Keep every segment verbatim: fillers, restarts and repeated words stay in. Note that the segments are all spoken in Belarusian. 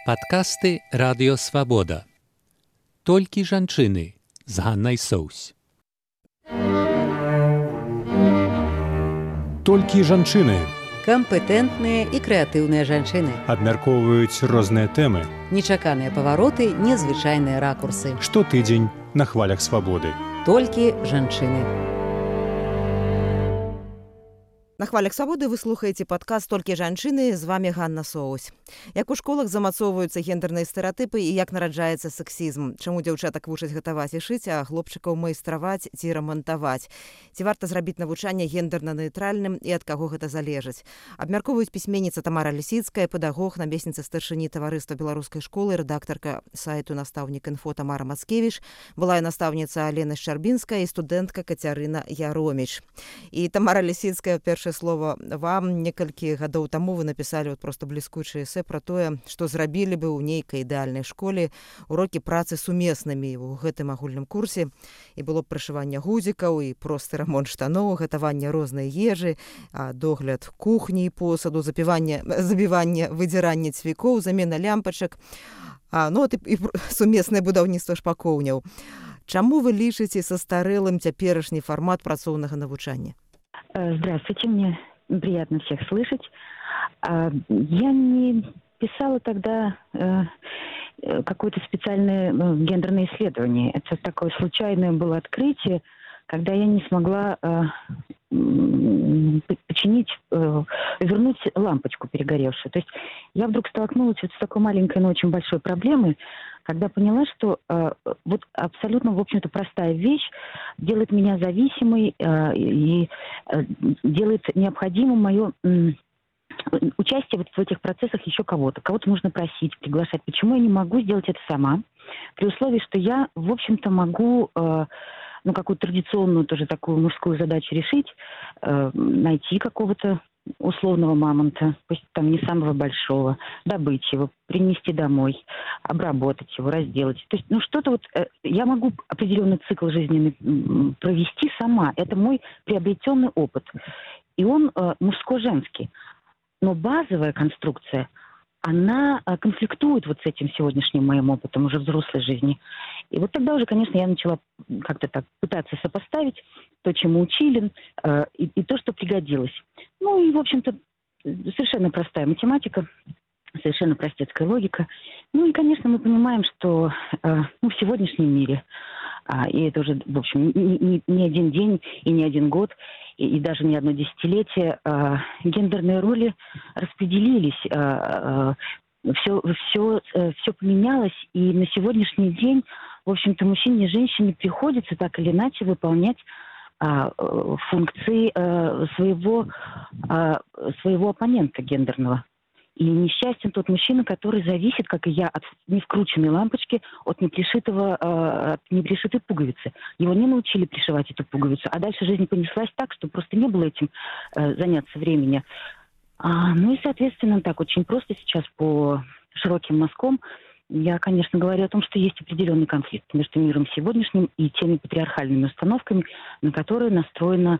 Падкасты Радыё Свабода. Толькі жанчыны з Ганнай Соўсь. Толькі жанчыны. Кампетэнтныя і крэатыўныя жанчыны. Абмяркоўваюць розныя тэмы. Нечаканыя павароты, незвычайныя ракурсы. Штотыдзень на хвалях свабоды. Толькі жанчыны. На хвалях свабоды вы слухаеце падкаст «Толькі жанчыны», з вами Ганна Соўсь. Як у школах замацоўваюцца гендерныя стэрэатыпы і як нараджаецца сексізм? Чаму дзяўчатак вучаць гатаваць і шыць, а хлопчыкаў майстраваць ці рамантаваць? Ці варта зрабіць навучанне гендерна-нейтральным і ад каго гэта залежыць? Абмяркоўваюць пісьменніца Тамара Лісіцкая, педагог, намесніца старшыні таварыства беларускай школы, рэдактарка сайту «Настаўнік інфо» Тамара Мацкевіч, былая настаўніца Алена Шчарбінская і студэнтка Кацярына Яроміч. І Тамара Лісіцкая, першае слово вам. Некалькі гадоў таму вы напісалі вот просто бліскучае эсэ пра тое, што зрабілі бы ў нейкай ідэальнай школе урокі працы сумеснымі ў гэтым агульным курсе. І было б прышыванне гузікаў, і просты рамонт штаноў, гатаванне рознай ежы, догляд кухні і посаду, запіванне, забіванне, выдзіранне цвікоў, замена лямпачак, а, ну, і, і сумеснае будаўніцтва шпакоўняў. Чаму вы лічыце састарэлым цяперашні фармат працоўнага навучання? Здравствуйте, мне приятно всех слышать. Я не писала тогда какое-то специальное гендерное исследование. Это такое случайное было открытие, когда я не смогла починить, вернуть лампочку перегоревшую. То есть я вдруг столкнулась вот с такой маленькой, но очень большой проблемой, когда поняла, что э, вот абсолютно, в общем-то, простая вещь делает меня зависимой э, и э, делает необходимым мое э, участие вот в этих процессах еще кого-то. Кого-то нужно просить, приглашать. Почему я не могу сделать это сама? При условии, что я, в общем-то, могу э, ну, какую-то традиционную тоже такую мужскую задачу решить, э, найти какого-то условного мамонта, пусть там не самого большого, добыть его, принести домой, обработать его, разделать. То есть, ну, что-то вот э, я могу определенный цикл жизненный э, провести сама. Это мой приобретенный опыт. И он э, мужско-женский. Но базовая конструкция, она э, конфликтует вот с этим сегодняшним моим опытом уже взрослой жизни. И вот тогда уже, конечно, я начала как-то так пытаться сопоставить то, чему учили, э, и, и то, что пригодилось. Ну и, в общем-то, совершенно простая математика, совершенно простецкая логика. Ну и, конечно, мы понимаем, что э, ну, в сегодняшнем мире, э, и это уже, в общем, не, не, не один день и не один год, и, и даже не одно десятилетие, э, гендерные роли распределились, э, э, все, все, э, все поменялось, и на сегодняшний день, в общем-то, мужчине и женщине приходится так или иначе выполнять а, функции а, своего, а, своего оппонента гендерного. И несчастен тот мужчина, который зависит, как и я, от невкрученной лампочки, от непришитого, а, от непришитой пуговицы. Его не научили пришивать эту пуговицу, а дальше жизнь понеслась так, что просто не было этим а, заняться времени. А, ну и, соответственно, так очень просто сейчас по широким мазкам я, конечно, говорю о том, что есть определенный конфликт между миром сегодняшним и теми патриархальными установками, на которые настроена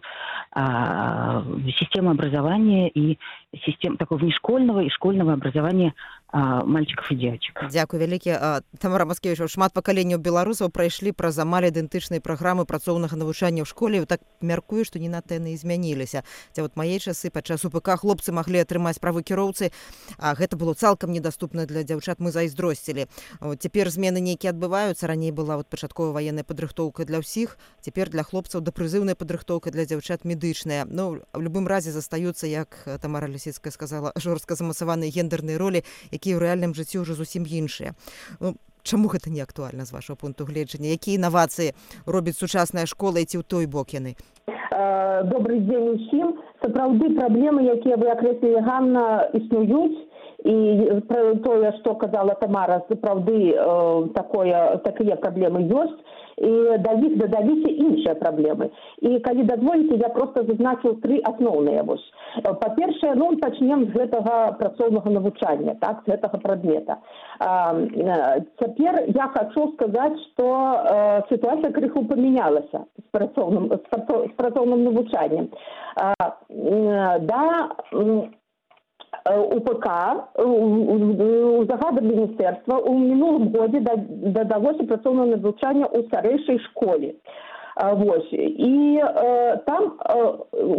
а, система образования и система такого внешкольного и школьного образования а, мальчиков и девочек. Дякую вялікі. Тамара Мацкевіч, шмат пакаленняў беларусаў прайшлі праз амаль ідэнтычныя праграмы працоўнага навучання ў школе. Так мяркую, што не надта яны і змяніліся. Ця вот мае часы падчас УПК хлопцы маглі атрымаць правы кіроўцы, а гэта было цалкам недаступна для дзяўчат, мы зайздросцілі. Цяпер змены нейкія адбываюцца. Раней была вот пачатковая ваенная падрыхтоўка для ўсіх, цяпер для хлопцаў дапрызыўная падрыхтоўка, для дзяўчат медычная. Ну, в любым разе застаюцца, як Тамара Лісіцкая сказала, жорстка замасаваныя гендерныя ролі, якія ў рэальным жыцці ўжо зусім іншыя. Ну, чаму гэта не актуальна з вашого пункту гледжання? Якія інавацыі робіць сучасная школа і ці ў той бок яны? Добрый дзень усім. Сапраўды праблемы, якія вы акрэслілі, Ганна, існуюць. І про тое, што казала Тамара, сапраўды такое, такія праблемы ёсць. І да іх дадаліся іншыя праблемы. І калі дазволіце, я проста зазначыў тры асноўныя. Вось. Па-першае, ну, пачнем з гэтага працоўнага навучання, так, з гэтага прадмета. Цяпер я хачу сказаць, што сітуацыя крыху памянялася з працоўным, з працоўным навучаннем. Да, У ПК, у загадах міністерства у мінулому годі додалося працовне навчання у старейшій школі. Вось. І э, там э,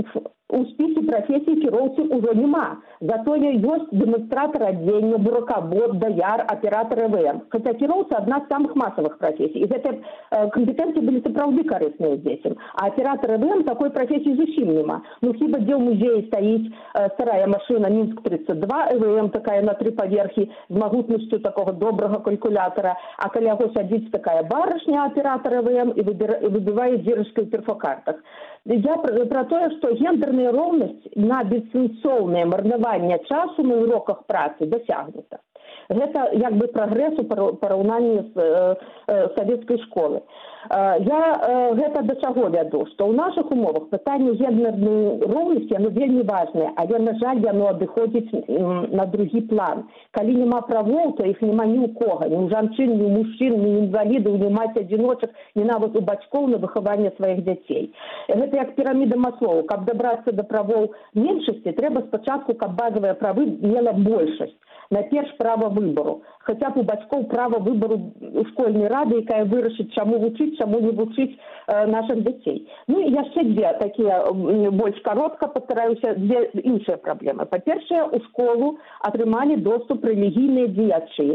у списку профессий кіроўцы ўжо нема. Зато ёсць дэманстратор адзення, буракабот, даяр, аператор ЭВМ. Хотя кіроўцы одна з самых массовых профессий. І гэтыя э, компетенции были сапраўды карысныя дзецям. А оператор ЭВМ такой профессии зусім нема. Ну хіба дзе ў музеі стаіць э, старая машина Минск тридцать два, ЭВМ такая на три паверхі з магутнасцю такого добрага калькулятора, а каля яго сядзіць такая барышня, оператор ЭВМ, і выбівае дзірачкай у перфокартах. Я про, про тое, што гендерная роўнасць на бессэнсоўнае марнаванне часу на уроках працы дасягнута. Гэта як бы прагрэс у параўнанні з э, э, савецкай школы. Э, я э, гэта да чаго вяду, што ў нашых умовах пытанне гендернай роўнасці яно вельмі важнае, але, на жаль, яно адыходзіць на другі план. Калі няма правоў, то іх няма ні ў кога, ні ў жанчын, ні ў мужчын, ні інвалідаў, ні маці-адзіночак, ні нават у бацькоў на выхаванне сваіх дзяцей. Гэта як піраміда Маслоу. Каб дабрацца да правоў меншасці, трэба спачатку, каб базавыя правы мела большасць. Найперш права выбору. Хаця б у бацькоў права выбору у школьнай рады, якая вырашыць, чаму вучыць, чаму не вучыць э, нашых дзяцей. Ну і яшчэ дзве такія больш каротка пастараюся, дзве іншыя праблемы. Па-першае, у школу атрымалі доступ рэлігійныя дзеячы,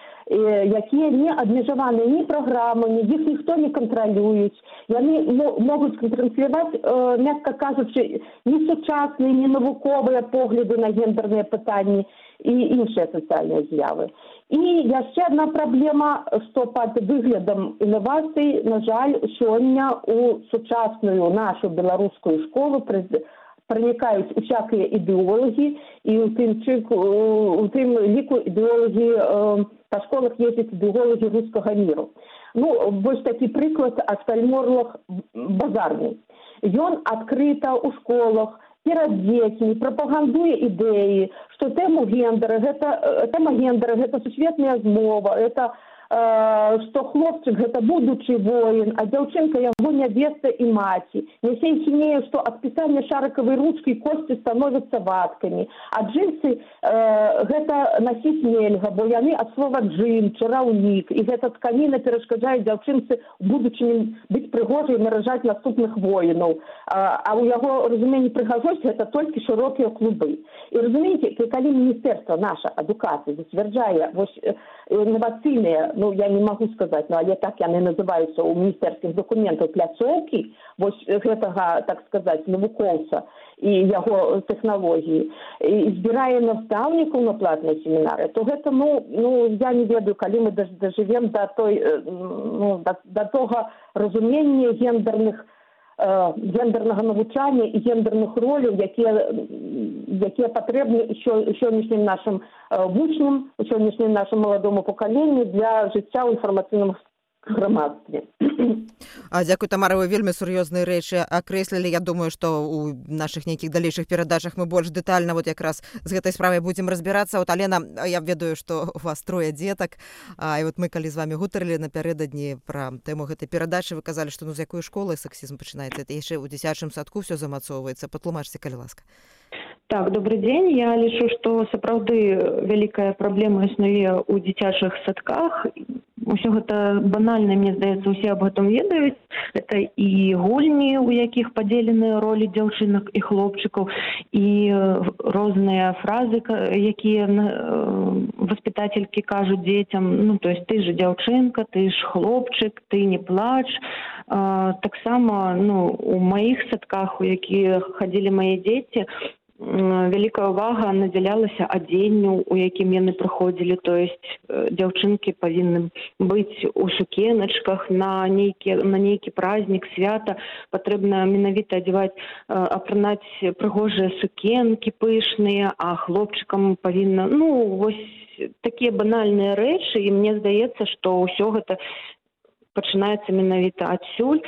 якія не абмежаваныя ні праграмамі, іх ніхто не кантралююць. Яны могуць трансляваць, э, мякка кажучы, не сучасныя, не навуковыя погляды на гендерныя пытанні і іншыя сацыяльныя з'явы. І яшчэ одна праблема, што пад выглядам інавацый, на жаль, сёння у сучасную нашу беларускую школу пранікаюць усякія ідэолагі, і ў тым, у тым ліку ідэолагі э, па школах ездзяць ідэолагі рускага міру. Ну, вось такі прыклад Астальморлах базарны. Ён адкрыта ў школах перад дзецьмі прапагандуе ідэі, што тэму гендера, гэта, тэма гендера, гэта сусветная змова, это што хлопчык гэта будучы воін, а дзяўчынка яго нявеста і маці. Нясе хінею, што ад пісання шарыкавай ручкай косці становяцца вадкамі, а джинсы э, гэта насіць нельга, бо яны ад слова джин, чараўнік, і гэта тканіна перашкаджае дзяўчынцы у будучыні быць прыгожай і наражаць наступных воінаў. А, а ў яго разуменні прыгажосць гэта толькі шырокія клубы. І разумееце, калі міністэрства наша адукацыі зацвярджае вось інавацыйныя, ну, я не могу сказать, но але так яны называюцца ў міністэрскіх документах пляцоўкі, вось гэтага, так сказать, навукоўца і яго тэхналогіі, і збірае настаўнікаў на платныя семінары, то гэта, ну, ну я не ведаю, калі мы дажывем да той, ну, да, да того разумення гендерных гендернага навучання і гендерных роляў, якія, якія патрэбны сённяшнім нашым вучням, сённяшнім нашым маладому пакаленню для жыцця ў інфармацыйным грамадстве. А, дзякуй, Тамара, вы вельмі сур'ёзныя рэчы акрэслілі. Я думаю, што ў нашых нейкіх далейшых перадачах мы больш дэтальна вот якраз з гэтай справай будзем разбірацца. Вот, Алена, я ведаю, што у вас трое дзетак, а, і вот мы калі з вамі гутарылі напярэдадні пра тэму гэтай перадачы, вы казалі, што ну з якой школы сексізм пачынаецца? Это яшчэ ў дзіцячым садку ўсё замацоўваецца. Патлумачце, калі ласка. Так, добрый дзень. Я лічу, што сапраўды вялікая праблема існуе ў дзіцячых садках. Усё гэта банальна, мне здаецца, усе аб гэтым ведаюць. Это і гульні, у якіх падзеленыя ролі дзяўчынак і хлопчыкаў, і розныя фразы, якія воспитателькі кажуць дзецям. Ну, то есть, ты ж дзяўчынка, ты ж хлопчык, ты не плач. Таксама, ну, у маіх садках, у якія хадзілі мае дзеці, вялікая ўвага надзялялася адзенню, у якім яны прыходзілі, то есть дзяўчынкі павінны быць у сукеначках на нейкі, на нейкі празднік, свята, патрэбна менавіта адзяваць, апранаць прыгожыя сукенкі пышныя, а хлопчыкам павінна, ну, вось такія банальныя рэчы, і мне здаецца, што ўсё гэта пачынаецца менавіта адсюль.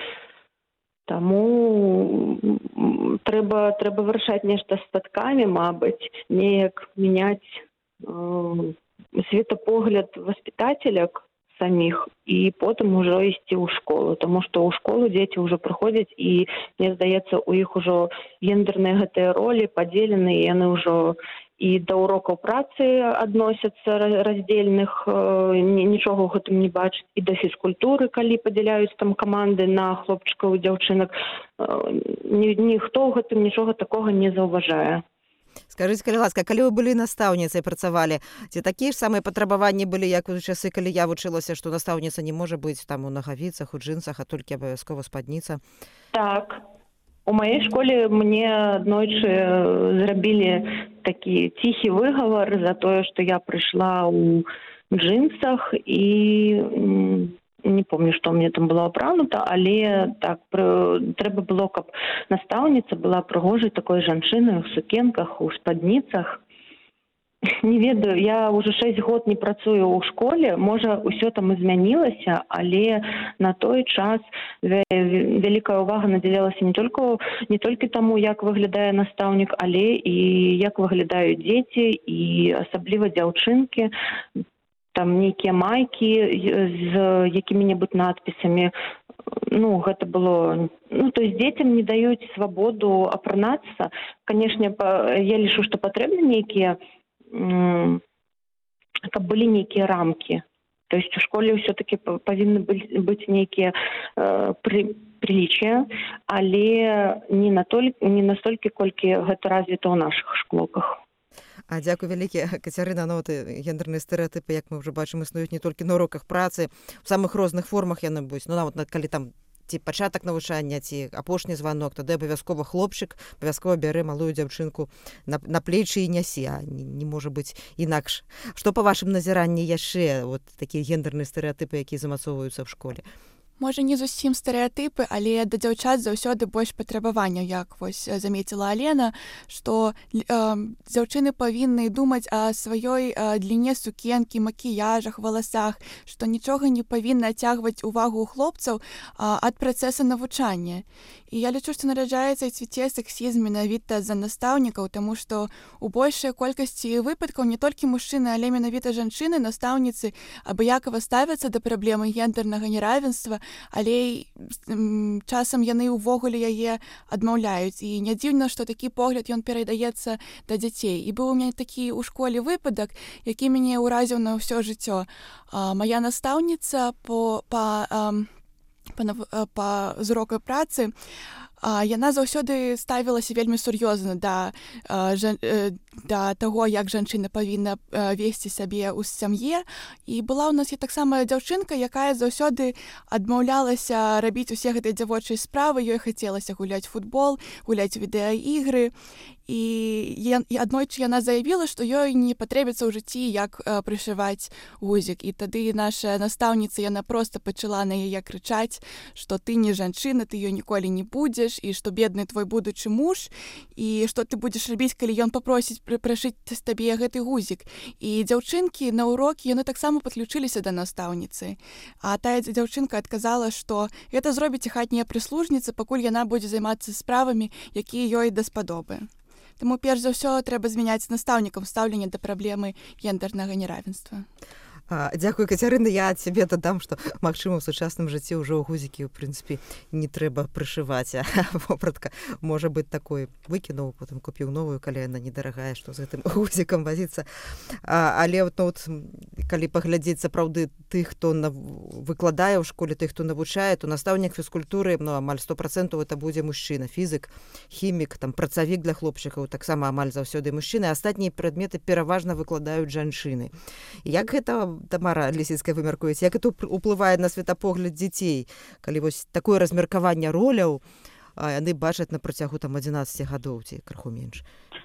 Таму трэба, трэба вырашаць нешта з садкамі, мабыць, неяк мяняць э, светапогляд воспитателек саміх і потым ужо ісці ў школу, таму што ў школу дзеці ўжо прыходзяць і, мне здаецца, у іх ужо гендерныя гэтыя ролі падзелены, і яны ўжо і да урокаў працы адносяцца раздзельных, нічога ў гэтым не бачаць, і да фізкультуры, калі падзяляюць там каманды на хлопчыкаў і дзяўчынак, ні, ніхто ў гэтым нічога такога не заўважае. Скажыце, калі ласка, калі вы былі настаўніцай, працавалі, ці такія ж самыя патрабаванні былі, як у часы, калі я вучылася, што настаўніца не можа быць там у нагавіцах, у джинсах, а толькі абавязкова спадніца? Так. У маёй школе мне аднойчы зрабілі такі ціхі выгавар за тое, што я прыйшла ў джинсах і... не помню, што мне там было апранута, але так, трэба было, каб настаўніца была прыгожай такой жанчынай у сукенках, у спадніцах. Не ведаю, я ўжо шэсць год не працую ў школе, можа, ўсё там і змянілася, але на той час вялікая ўвага надзялялася не толькі, не толькі таму, як выглядае настаўнік, але і як выглядаюць дзеці, і асабліва дзяўчынкі. Там нейкія майкі з якімі-небудзь надпісамі. Ну, гэта было... Ну, то есть дзецям не даюць свабоду апранацца. Канешне, я лічу, што патрэбны нейкія... каб былі нейкія рамкі. То есть у школе ўсё-таки павінны быць нейкія пры, прилічыя, але не, натоль, не настолькі, колькі гэта развіта ў нашых школах. А дзякуй вялікі, Кацярына. Ну, гендерныя стэрэатыпы, як мы ўжо бачым, існуюць не толькі на уроках працы, у самых розных формах яны будуць. Ну, нават калі там ці пачатак навучання, ці апошні званок, тады абавязкова хлопчык абавязкова бярэ малую дзяўчынку на, на плечы і нясе, а не, не можа быць інакш. Што па вашым назіранні яшчэ вот такія гендерныя стэрэатыпы, якія замацоўваюцца ў школе? Можа, не зусім стэрэатыпы, але да дзяўчат заўсёды больш патрабаванняў, як вось замеціла Алена, што э, дзяўчыны павінны думаць о сваёй э, дліне сукенкі, макіяжах, валасах, што нічога не павінна адцягваць увагу ў хлопцаў э, ад працэса навучання. І я лічу, што нараджаецца і цвіце сексізм менавіта з-за настаўнікаў, таму што у большай колькасці выпадкаў не толькі мужчыны, але менавіта жанчыны, настаўніцы абыякава ставяцца да праблемы гендернага неравенства, але часам яны ўвогуле яе адмаўляюць. І не дзіўна, што такі погляд ён перадаецца да дзяцей. І быў у мяне такі ў школе выпадак, які мяне ўразіў на ўсё жыццё. А, мая настаўніца по, па, па, па зурокай працы, а, яна заўсёды ставілася вельмі сур'ёзна да, да таго, як жанчына павінна весці сябе ў сям'і. І была ў нас і таксама дзяўчынка, якая заўсёды адмаўлялася рабіць усе гэтыя дзявочыя справы. Ёй хацелася гуляць футбол, гуляць відэаігры. І аднойчы яна заявіла, што ёй не патрэбіцца ў жыцці, як э, прышываць гузік. І тады наша настаўніца, яна проста пачала на яе крычаць, што ты не жанчына, ты ёй ніколі не будзеш, і што бедны твой будучы муж, і што ты будзеш рабіць, калі ён папросіць прышыць з табе гэты гузік. І дзяўчынкі на ўрокі, яны таксама падключыліся да настаўніцы. А тая дзяўчынка адказала, што гэта зробіць хатняя прыслужніца, пакуль яна будзе займацца справамі, якія ёй даспадобы. Таму перш за ўсё трэба змяняць настаўнікам стаўленне да праблемы гендернага неравенства. А, дзякуй, Кацярына. Я ад сябе дадам, што, магчыма, у сучасным жыцці ўжо гузікі, ў прынцыпе, не трэба прышываць. А вопратка можа быць такой, выкінуў, потым купіў новую, калі яна недарагая, што з гэтым гузікам вазіцца. А, але вот, ну, вот, калі паглядзець сапраўды тых, хто нав... выкладае ў школе, тых, хто навучае, то настаўнік фізкультуры, ну, амаль сто процентаў это будзе мужчына. Фізік, хімік, там, працавік для хлопчыкаў, таксама амаль заўсёды мужчыны. Астатнія прадметы пераважна выкладаюць жанчыны. Як гэта, Тамара Лісіцкая, вы мяркуеце, як это ўплывае на светапогляд дзяцей, калі вось такое размеркаванне роляў яны бачаць на працягу там адзінаццаці гадоў ці крыху менш?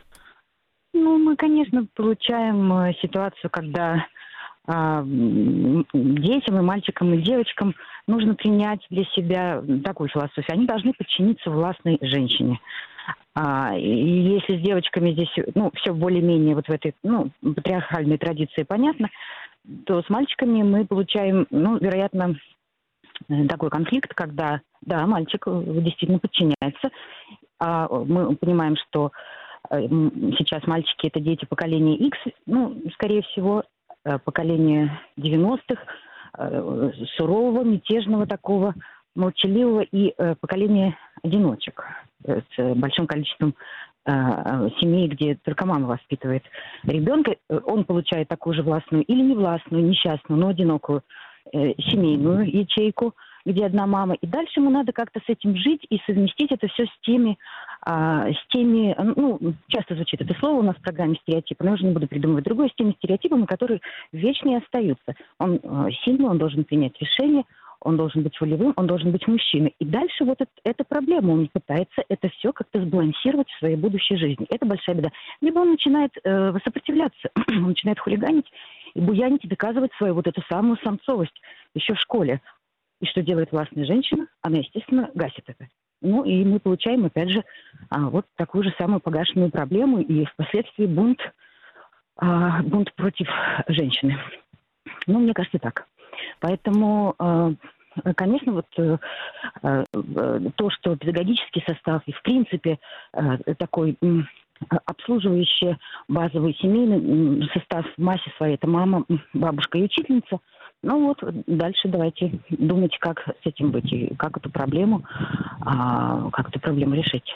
Ну, мы, конечно, получаем ситуацию, когда а, детям и мальчикам, и девочкам нужно принять для себя такую философию. Они должны подчиниться властной женщине. А, и если с девочками здесь, ну, все более-менее вот в этой, ну, патриархальной традиции понятно, то с мальчиками мы получаем, ну, вероятно, такой конфликт, когда, да, мальчик действительно подчиняется. А мы понимаем, что сейчас мальчики – это дети поколения X, ну, скорее всего, поколение девяностых, сурового, мятежного такого, молчаливого, и поколение одиночек с большим количеством семей, где только мама воспитывает ребенка, он получает такую же властную или невластную, несчастную, но одинокую э, семейную ячейку, где одна мама. И дальше ему надо как-то с этим жить и совместить это все с теми, а, с теми, ну, часто звучит это слово у нас в программе стереотипы, но я уже не буду придумывать другое, с теми стереотипами, которые вечные остаются. Он э, сильный, он должен принять решение, он должен быть волевым, он должен быть мужчиной. И дальше вот это, эта проблема, он пытается это все как-то сбалансировать в своей будущей жизни. Это большая беда. Либо он начинает э, сопротивляться, он начинает хулиганить и буянить, и доказывать свою вот эту самую самцовость еще в школе. И что делает властная женщина? Она, естественно, гасит это. Ну и мы получаем, опять же, а, вот такую же самую погашенную проблему и впоследствии бунт, а, бунт против женщины. Ну, мне кажется, так. Поэтому, конечно, вот то, что педагогический состав и, в принципе, такой обслуживающий базовый семейный состав в массе своей, это мама, бабушка и учительница. Ну вот, дальше давайте думать, как с этим быть и как эту проблему, как эту проблему решить.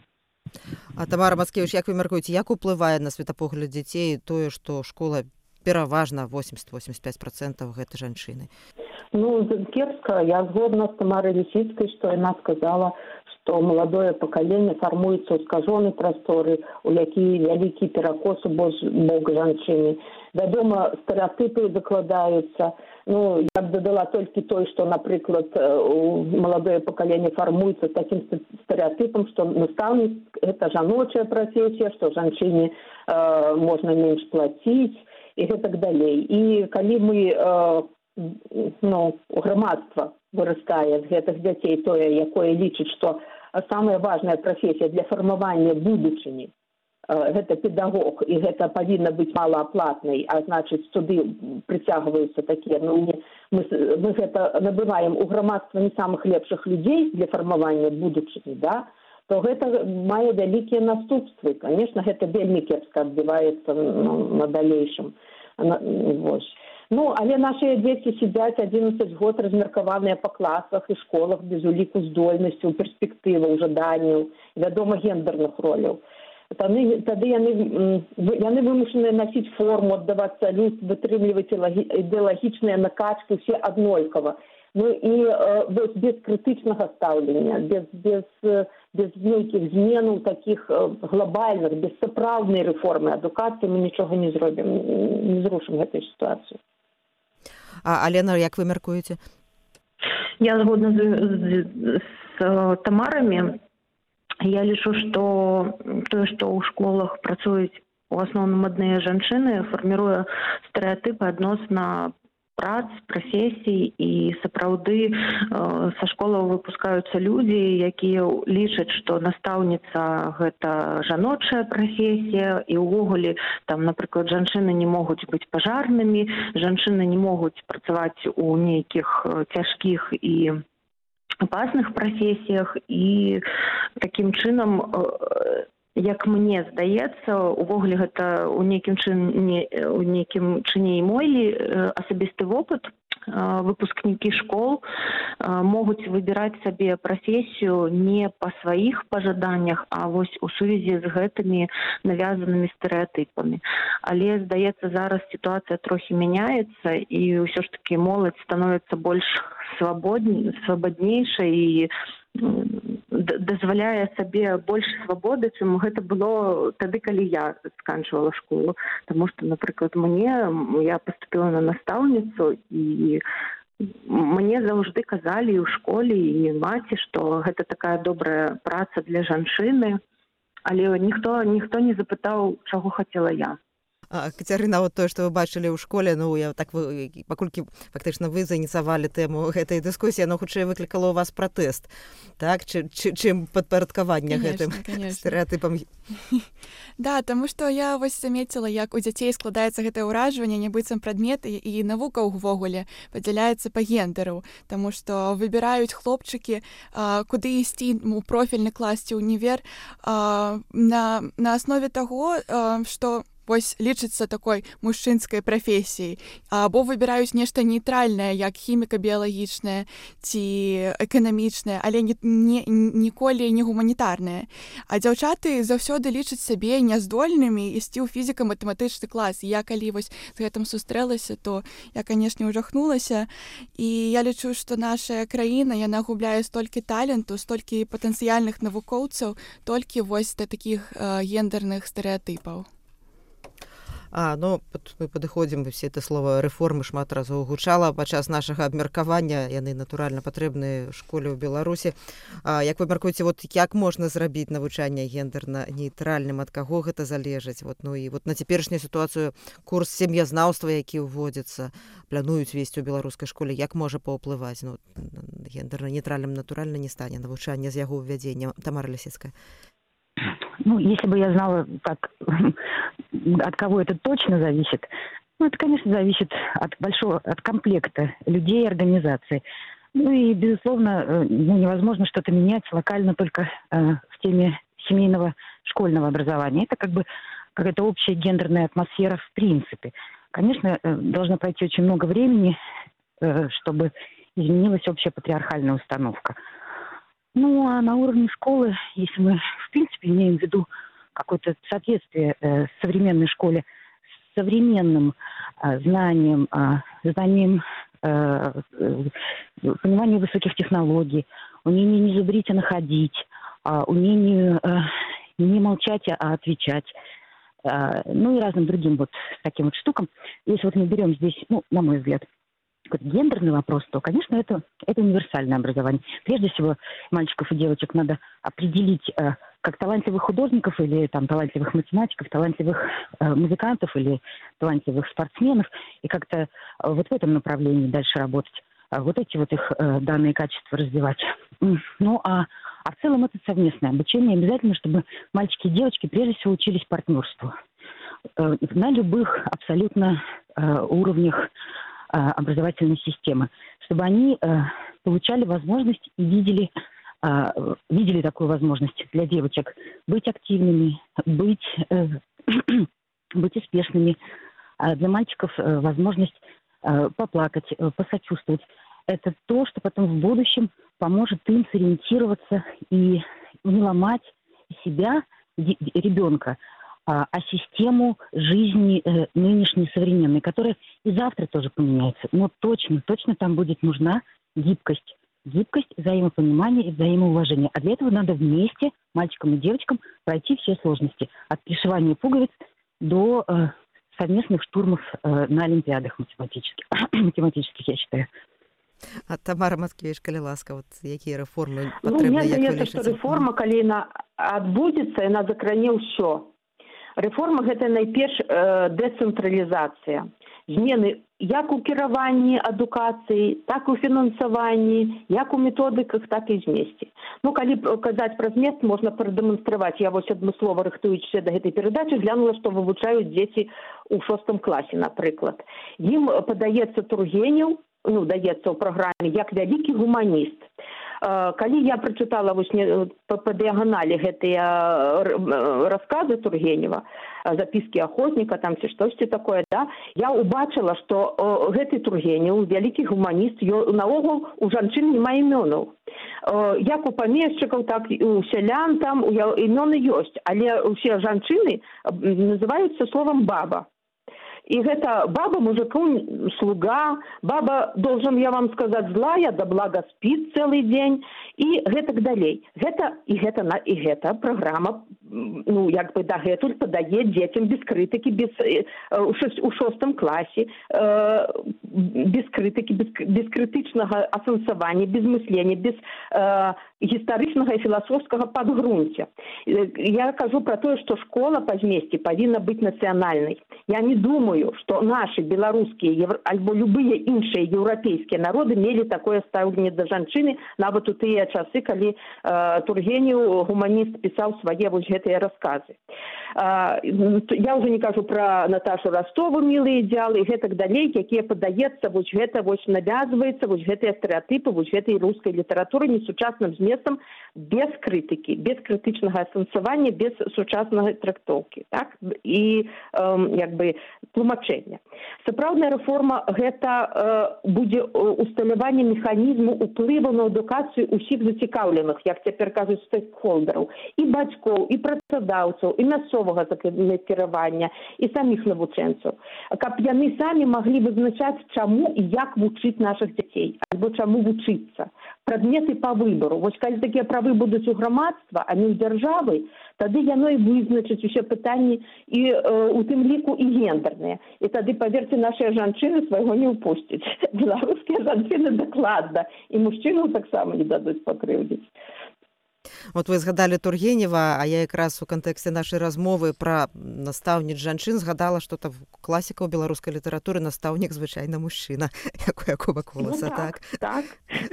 А Тамара Мацкевич, як вы мяркуеце, як уплывае на светапогляд дзяцей тое, што школа пераважна восемьдесят - восемьдесят пять процентов гэта жанчыны? Ну, кепска. Я згодна з Тамарай Лісіцкай, што яна сказала, што маладое пакаленне фармуецца ў скажонай прасторы, у які вялікі перакос у бок жанчыны. Вядома, стэрэатыпы закладаюцца. Ну, я б дадала толькі той, што, напрыклад, маладое пакаленне фармуецца з такім стэрэатыпам, што настаўнік – гэта жаночая прафесія, што жанчыне э, можна менш плаціць, і гэтак далей. І калі мы, э, ну, грамадства вырастае з гэтых дзяцей тое, якое лічыць, што самая важная прафесія для фармавання будучыні э, гэта педагог, і гэта павінна быць малааплатнай, а значыць, туды прыцягваюцца такія, ну, мы, мы гэта набываем у грамадства не самых лепшых людзей для фармавання будучыні, да, то гэта мае вялікія наступствы. Конечно, гэта вельмі кепска адбіваецца, ну, на далейшым. Вось. Ну, але нашыя дзеці сядзяць адзінаццаць год размеркаваныя па класах і школах без уліку здольнасцяў, перспектываў, жаданняў, вядома, гендерных роляў. Тады, тады яны, яны вымушаныя насіць форму, аддаваць салют, вытрымліваць ідэалагічныя накачкі, все аднолькава. Ну і э, без крытычнага стаўлення, без, без, без нейкіх зменаў такіх э, глобальных, без сапраўднай рэформы адукацыі мы нічога не зробім, не зрушым гэтую сітуацыю. А Алена, як вы мяркуеце? Я згодна з, з, з Тамарамі. Я лічу, што тое, што ў школах працуюць у асноўным адныя жанчыны, фарміруе стэрэатыпы адносна прац, прафесій, і сапраўды э, са школаў выпускаюцца людзі, якія лічаць, што настаўніца гэта жаночая прафесія, і ўвогуле там, напрыклад, жанчыны не могуць быць пажарнымі, жанчыны не могуць працаваць у нейкіх цяжкіх і опасных прафесіях, і такім чынам э, як мне здаецца, увогуле гэта ў нейкім чыне, у нейкім чыне і мой асабісты вопыт. Выпускнікі школ могуць выбіраць сабе прафесію не па сваіх пажаданнях, а вось у сувязі з гэтымі навязанымі стэрэатыпамі. Але, здаецца, зараз сітуацыя трохі мяняецца, і ўсё ж такі моладзь становіцца больш свабаднейшай і дазваляе сабе больш свабоды, чым гэта было тады, калі я сканчвала школу. Таму што, напрыклад, мне, я паступіла на настаўніцу, і мне заўжды казалі ў школе і маці, што гэта такая добрая праца для жанчыны, але ніхто, ніхто не запытаў, чаго хацела я. А, Кацярына, вот тое, што вы бачылі ў школе, ну, я так, вы, паколькі фактычна вы заініцавалі тэму гэтай дыскусіі, яно хутчэй выклікала ў вас пратэст, так, чым, чым падпарадкаванне гэтым стэрэатыпам. Да, таму што я вось замеціла, як у дзяцей складаецца гэтае ўражванне, нібыццам прадметы і навука ўвогуле падзяляецца па гендеру, таму што выбіраюць хлопчыкі, а, куды ісці у профільны клас ці ўнівер, а, на, на аснове таго, а, што вось лічыцца такой мужчынскай прафесіяй, або выбіраюць нешта нейтральнае, як хіміка біялагічная ці эканамічная, але не, не, ніколі не гуманітарная. А дзяўчаты заўсёды лічаць сябе няздольнымі ісці ў фізіка-матэматычны клас. І я калі вось з гэтым сустрэлася, то я, канешне, ужахнулася. І я лічу, што наша краіна, яна губляе столькі таленту, столькі патэнцыяльных навукоўцаў, толькі вось да такіх э, гендерных стэрэатыпаў. А, ну, мы падыходзім, все это слово рэформы шмат разоў гучала падчас нашага абмеркавання, яны натуральна патрэбныя школе ў Беларусі. А, як вы мяркуеце, вот як можна зрабіць навучанне гендерна-нейтральным, ад каго гэта залежыць? Вот, ну і вот на цяперашнюю сітуацыю курс сям'язнаўства, які ўводзіцца, плануюць весці ў беларускай школе, як можа паўплываць? Ну, гендерна-нейтральным натуральна не стане навучанне з яго ўвядзеннем. Тамара Лісіцкая. Ну, если бы я знала, как, от кого это точно зависит, ну, это, конечно, зависит от большого, от комплекта людей и организаций. Ну и, безусловно, ну, невозможно что-то менять локально только э, в теме семейного школьного образования. Это как бы какая-то общая гендерная атмосфера в принципе. Конечно, э, должно пройти очень много времени, э, чтобы изменилась общая патриархальная установка. Ну, а на уровне школы, если мы, в принципе, имеем в виду какое-то соответствие э, современной школе с современным э, знанием, э, знанием э, э, пониманием высоких технологий, умением не зубрить, а находить, э, умением э, не молчать, а отвечать, э, ну и разным другим вот таким вот штукам. Если вот мы берем здесь, ну, на мой взгляд, гендерный вопрос, то, конечно, это, это универсальное образование. Прежде всего, мальчиков и девочек надо определить э, как талантливых художников или там, талантливых математиков, талантливых э, музыкантов или талантливых спортсменов, и как-то э, вот в этом направлении дальше работать, э, вот эти вот их э, данные качества развивать. Ну, а, а в целом это совместное обучение. Обязательно, чтобы мальчики и девочки прежде всего учились партнерству. Э, на любых абсолютно э, уровнях образовательной системы, чтобы они э, получали возможность и видели, э, видели такую возможность для девочек быть активными, быть, э, быть успешными, а для мальчиков э, возможность э, поплакать, э, посочувствовать. Это то, что потом в будущем поможет им сориентироваться и не ломать себя, ребенка, а систему жизни э, нынешней современной, которая и завтра тоже поменяется. Но точно, точно там будет нужна гибкость. Гибкость, взаимопонимание и взаимоуважение. А для этого надо вместе, мальчикам и девочкам, пройти все сложности. От пришивания пуговиц до э, совместных штурмов э, на олимпиадах математических, математических, я считаю. А Тамара Маткевич, калі ласка, вот якія рэформы патрэбныя? Ну, мне здаецца, што рэформа, калі яна адбудзецца, яна закране ўсё. Рэформа – гэта найперш э, дэцэнтралізацыя. Змены як у кіраванні адукацыі, так у фінансаванні, як у методыках, так і змесце. Ну, калі казаць пра змест, можна прадэманстраваць. Я вось адмыслова рыхтуючыся да гэтай перадачы, глянула, што вывучаюць дзеці ў шостым класе, напрыклад. Ім падаецца Тургенеў, ну, даецца ў праграме, як вялікі гуманіст. Калі я прачытала вось па, па дыяганалі гэтыя расказы Тургенева, запіскі охотніка, там ці штосьці такое, да, я убачыла, што гэты Тургенеў, вялікі гуманіст, наогул у жанчын няма імёнаў. Як у памешчыкаў, так і у сялян там імёны ёсць, але ўсе жанчыны называюцца словам баба. И гэта баба мужиком слуга, баба, должен я вам сказать, злая, да блага спит целый день, и гэтак далей. Гэта, и гэта, и гэта программа, ну, як бы дагэтуль падае дзецям без крытыкі, без, э, у шостым класе, э, без крытыкі, без, без крытычнага асэнсавання, без мыслення, без э, гістарычнага і філасофскага падгрунця. Я кажу про тое, што школа па змесце павінна быць нацыянальнай. Я не думаю, што нашы беларускія альбо любыя іншыя еўрапейскія народы мелі такое стаўленне да жанчыны нават у тыя часы, калі э, Тургенеў, гуманіст, пісаў свае вось гэтыя расказы. Э, я ўжо не кажу пра Наташу Ростову, мілыя ідеалы, і гэтак далей, якія падае падаецца вось гэта вось навязваецца вось гэтыя стэрэатыпы вось гэтай рускай літаратуры несучасным зместам без крытыкі, без крытычнага асэнсавання, без сучаснай трактоўкі, так? І э, як бы тлумачэння. Сапраўдная рэформа гэта э, будзе усталяванне механізму ўплыву на адукацыю ўсіх зацікаўленых, як цяпер кажуць, стейкхолдераў, і бацькоў, і працадаўцаў, і мясцовага кіравання, і саміх навучэнцаў, каб яны самі маглі вызначаць, чаму і як вучыць нашых дзяцей, альбо чаму вучыцца. Прадметы па выбару. Вось калі такія правы будуць у грамадства, а не ў дзяржавы, тады яно і вызначыць усе пытанні і э, у тым ліку і гендерныя. І тады, паверце, нашыя жанчыны свайго не ўпусцяць. Беларускія жанчыны дакладна. І мужчынаў таксама не дадуць пакрыўдзіць. Вот вы згадалі Тургенева, а я якраз у кантэксце нашай размовы пра настаўніц жанчын згадала, што там класіка ў беларускай літаратуры настаўнік звычайна мужчына, як у Якова Коласа, ну, так? Так.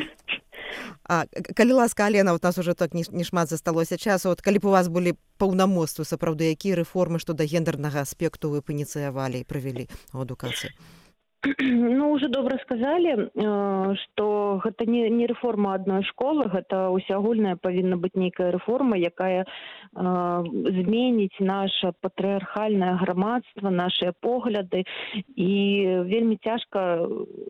А, калі ласка, Алена, у нас уже так не, не шмат засталося часу, от калі б у вас былі паўнамоцтвы, сапраўды, якія рэформы што да гендернага аспекту вы б ініцыявалі і правялі ў адукацыі? Ну, уже добра сказалі, што гэта не, не рэформа адной школы, гэта усеагульная павінна быць нейкая рэформа, якая э, зменіць наша патрыархальнае грамадства, нашыя погляды, і вельмі цяжка,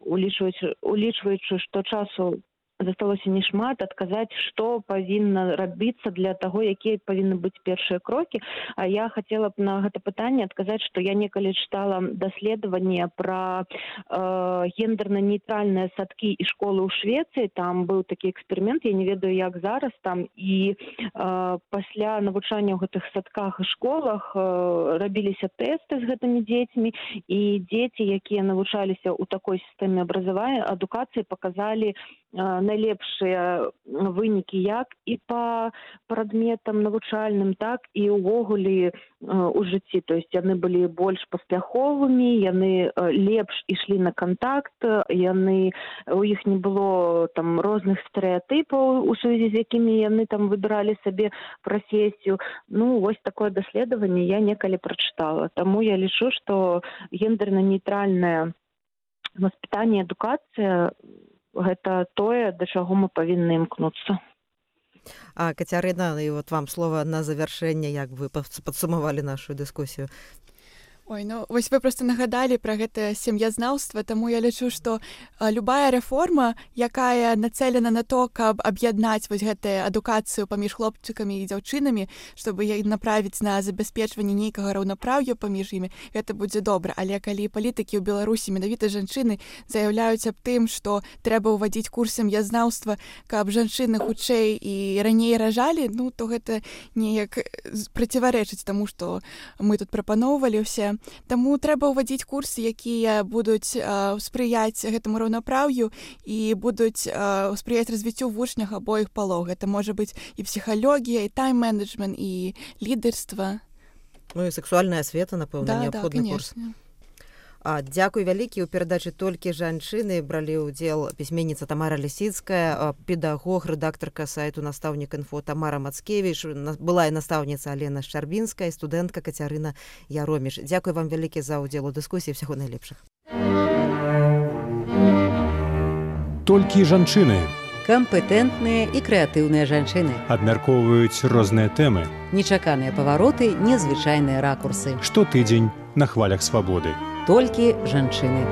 улічваючы, што часу засталося не шмат, адказаць, што павінна рабіцца для таго, якія павінны быць першыя крокі. А я хацела б на гэта пытанне адказаць, што я некалі чытала даследаванне пра э, гендерна-нейтральныя садкі і школы ў Швецыі. Там быў такі эксперымент, я не ведаю, як зараз там. І э, пасля навучання ў гэтых садках і школах э, рабіліся тэсты з гэтымі дзецьмі, і дзеці, якія навучаліся ў такой сістэме абразавання, адукацыі, паказалі найлепшыя вынікі як і па прадметам навучальным, так і ўвогуле у жыцці. То есть яны былі больш паспяховымі, яны лепш ішлі на кантакт, яны, у іх не было там розных стэрэатыпаў, у сувязі з якімі яны там выбіралі сабе прафесію. Ну, вось такое даследаванне я некалі прачытала. Таму я лічу, што гендерна-нейтральнае воспитанне, адукацыя гэта тое, да чаго мы павінны імкнуцца. А, Кацярына, і вот вам слова на завяршэнне, як вы падсумавалі нашу дыскусію. Ой, ну вось вы просто нагадалі пра гэтае сям'язнаўства, таму я лічу, што а, любая рэформа, якая нацэлена на то, каб аб'яднаць вось гэтую адукацыю паміж хлопчыкамі і дзяўчынамі, чтобы яе направіць на забяспечванне нейкага раўнапраўя паміж імі, гэта будзе добра. Але калі палітыкі ў Беларусі, менавіта жанчыны, заяўляюць аб тым, што трэба ўвадзіць курс сям'язнаўства, каб жанчыны хутчэй і раней ражалі, ну то гэта неяк проціварэчыць таму, што мы тут прапаноўвалі ўсе. Таму трэба ўвадзіць курсы, якія будуць а, спрыяць гэтаму раўнапраўю і будуць а, спрыяць развіццю вучнях абоіх палоў. Гэта можа быць і псіхалогія, і тайм-менеджмент, і лідарства. Ну і сексуальная асвета, напэўна, да, неабходны да, курс. А, дзякуй вялікі. У перадачы «Толькі жанчыны» бралі ўдзел пісьменніца Тамара Лісіцкая, педагог, рэдактарка сайту «Настаўнік інфо» Тамара Мацкевіч, была і настаўніца Алена Шчарбінская, студэнтка Кацярына Яроміш. Дзякуй вам вялікі за ўдзел у дыскусіі. Всяго найлепшых. Толькі жанчыны. Кампетэнтныя і крэатыўныя жанчыны. Абмяркоўваюць розныя тэмы. Нечаканыя павароты, незвычайныя ракурсы. Штотыдзень на хвалях свабоды. Толькі жанчыны.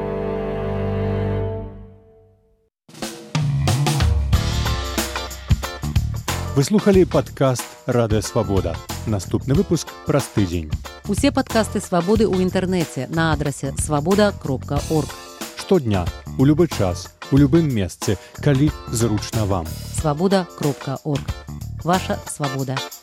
Вы слухалі падкаст «Радыё Свабода». Наступны выпуск праз тыдзень. Усе падкасты «Свабоды» ў інтэрнэце на адрасе свабода кропка орг. Штодня, у любы час, у любым месцы, калі зручна вам. свабода кропка орг. Ваша свабода.